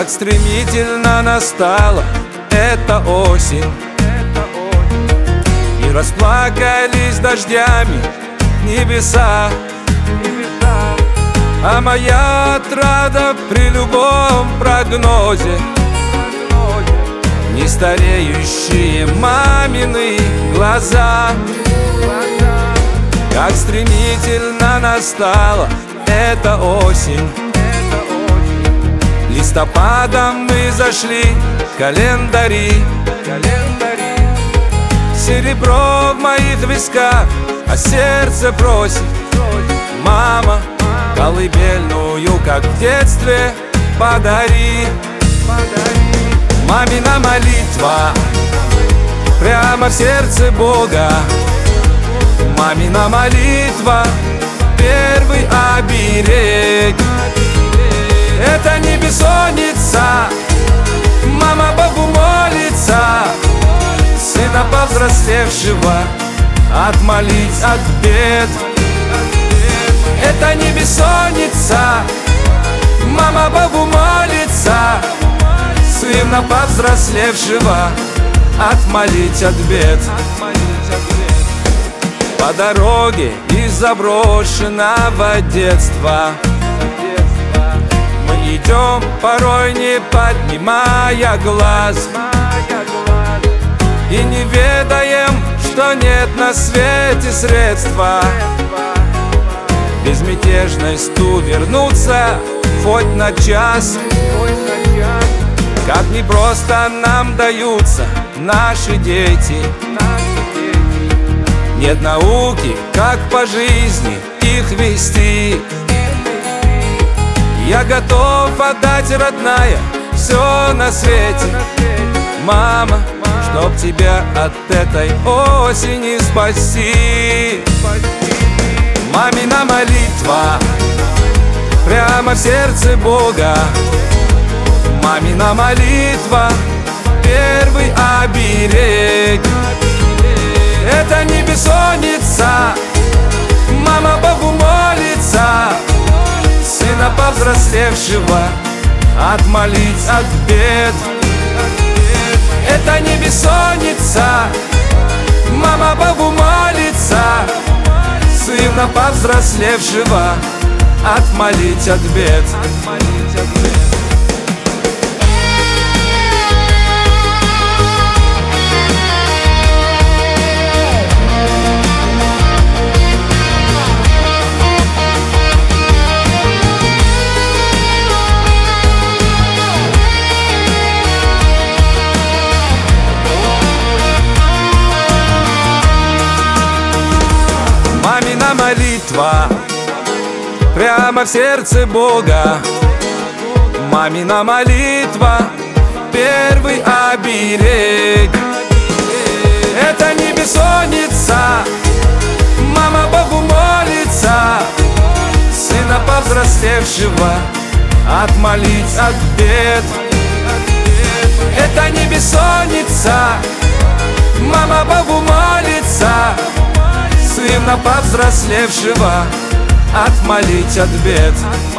Как стремительно настала эта осень, и расплакались дождями небеса. А моя отрада при любом прогнозе не стареющие мамины глаза. Как стремительно настала эта осень, листопадом мы зашли в календари. Серебро в моих висках, а сердце просит: мама, колыбельную, как в детстве, подари. Мамина молитва прямо в сердце Бога. Мамина молитва — первый оберег. Это не бессонница, мама Богу молится, сына повзрослевшего отмолить от бед. Это не бессонница, мама Богу молится, сына повзрослевшего отмолить от бед. По дороге из заброшенного детства мы идем, порой не поднимая глаз, и не ведаем, что нет на свете средства безмятежностью вернуться хоть на час. Как непросто нам даются наши дети, нет науки, как по жизни их вести. Я готов отдать, родная, все на свете, мама, чтоб тебя от этой осени спасти. Мамина молитва прямо в сердце Бога. Мамина молитва — первый оберег. Это не бессонница, мама Богу молится, сына повзрослевшего отмолить от бед. Это не бессонница, мама Богу молится, сына повзрослевшего отмолить от бед. Мамина молитва прямо в сердце Бога. Мамина молитва — первый оберег. Это не бессонница, мама Богу молится, сына повзрослевшего отмолить от бед. Это не бессонница, мама Богу молится, сына повзрослевшего отмолить от бед.